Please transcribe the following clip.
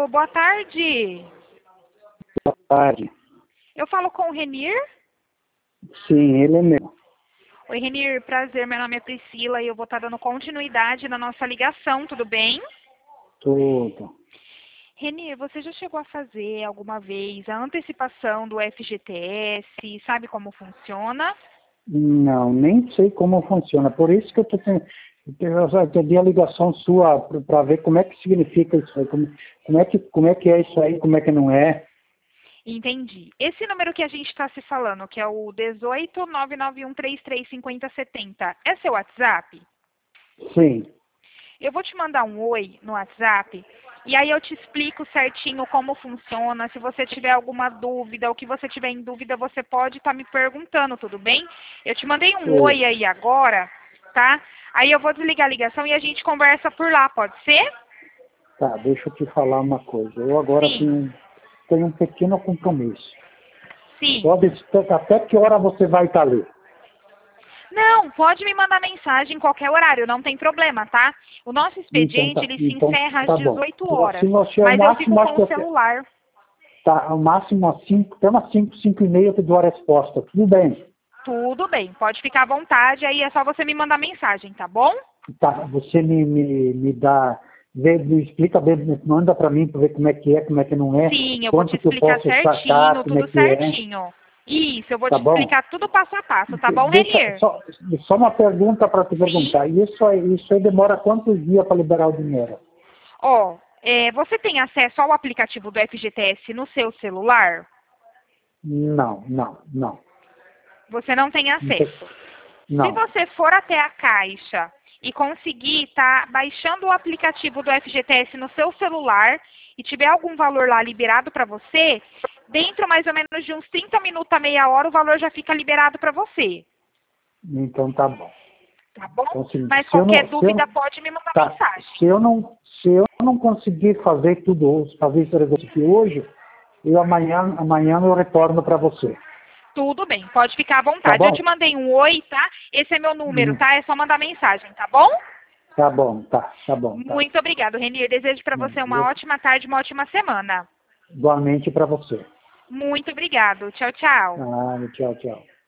Alô, boa tarde. Boa tarde. Eu falo com o Renir? Sim, ele é meu. Oi, Renir, prazer. Meu nome é Priscila e eu vou estar dando continuidade na nossa ligação, tudo bem? Tudo. Renir, você já chegou a fazer alguma vez a antecipação do FGTS? Sabe como funciona? Não, nem sei como funciona. Por isso que eu pedi a ligação sua para ver como é que significa isso aí, como é que é isso aí, como é que não é. Entendi. Esse número que a gente está se falando, que é o 18 991335070, é seu WhatsApp? Sim. Eu vou te mandar um oi no WhatsApp e aí eu te explico certinho como funciona. Se você tiver alguma dúvida, o que você tiver em dúvida, você pode estar me perguntando, tudo bem? Eu te mandei um oi aí agora, tá? Aí eu vou desligar a ligação e a gente conversa por lá, pode ser? Tá, deixa eu te falar uma coisa. Eu agora Sim, tenho um pequeno compromisso. sim. Até que hora você vai estar ali? Não, pode me mandar mensagem em qualquer horário, não tem problema, tá? O nosso expediente, ele se Então encerra às tá bom. 18 horas, Assim, o mas eu fico máximo, com acho que o celular. tá, ao máximo às 5, até umas 5 e meia eu te dou a resposta. Tudo bem. Tudo bem, pode ficar à vontade, aí é só você me mandar mensagem, tá bom? Tá, você me dá, me explica bem, manda para mim para ver como é que não é, Sim, eu vou te quanto que eu explicar posso sacar, certinho, como é tudo que é, certinho. Isso, eu vou tá te bom? explicar tudo passo a passo, tá bom, Deixa, Renir? só uma pergunta para te Sim. perguntar. Isso aí demora quantos dias para liberar o dinheiro? Ó, você tem acesso ao aplicativo do FGTS no seu celular? Não. Você não tem acesso. Se Não. você for até a Caixa e conseguir estar baixando o aplicativo do FGTS no seu celular e tiver algum valor lá liberado para você, dentro mais ou menos de uns 30 minutos a meia hora o valor já fica liberado para você. Então tá bom. Tá bom? Então, assim, Mas qualquer dúvida pode me mandar tá, mensagem. se eu não conseguir fazer tudo hoje, fazer esse negócio aqui hoje, amanhã eu retorno para você. Tudo bem, pode ficar à Tá vontade. Eu te bom? mandei um oi, tá? Esse é meu número, Hum, tá? É só mandar mensagem, tá bom? Tá bom, tá bom, tá. Muito obrigado, Renir. Desejo para você uma ótima tarde, uma ótima semana. Igualmente para você. Muito obrigado. Tchau, tchau. Tchau.